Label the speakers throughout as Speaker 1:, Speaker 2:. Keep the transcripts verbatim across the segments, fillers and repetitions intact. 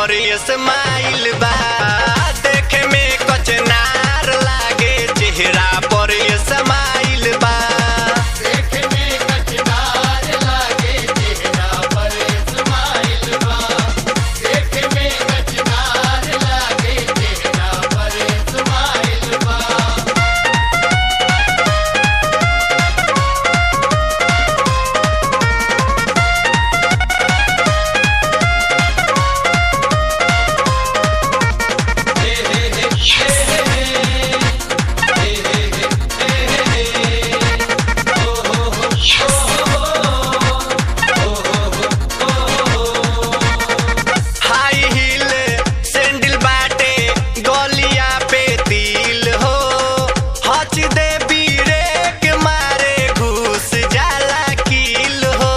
Speaker 1: पर स्माइल बा देखे में कचनार लागे चेहरा पर स्माइल बा
Speaker 2: देखे में कचनार लागे चेहरा पर स्माइल बा देखे में कचनार लागे चेहरा पर स्माइल बा।
Speaker 1: हाई हील सैंडल बाटे गलिया पे तिल हो हच दे बीरेक मारे घुस जाला कील हो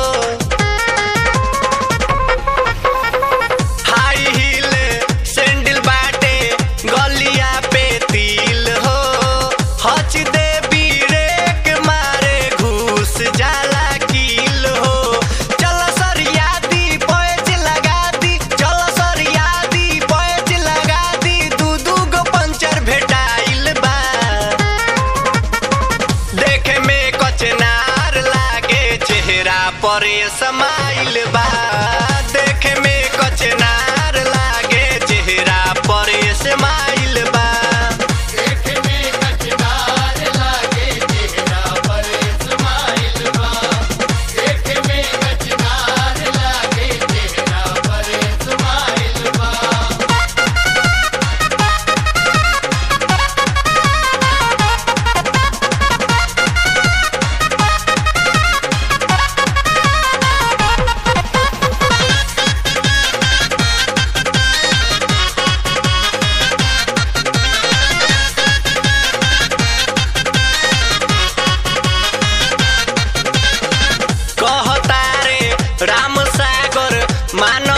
Speaker 1: हाई हील सैंडल बाटे गलिया पे तिल हो हच दे बीरेक मारे घुस जाला कील हो चल सरिया दी पैच लगा दी चल सरिया दी पैच लगा दी दू दू गो पंचर भेटाइल बा देखे में कचनार लागे चेहरा पर स्माइल बा देखे में कचनार लागे चेहरा पर स्माइल बा
Speaker 2: देखे में कचनार लागे चेहरा पर स्माइल बा देखे में कचनार लागे चेहरा पर स्माइल बा।
Speaker 1: कहतारे राम सागर मान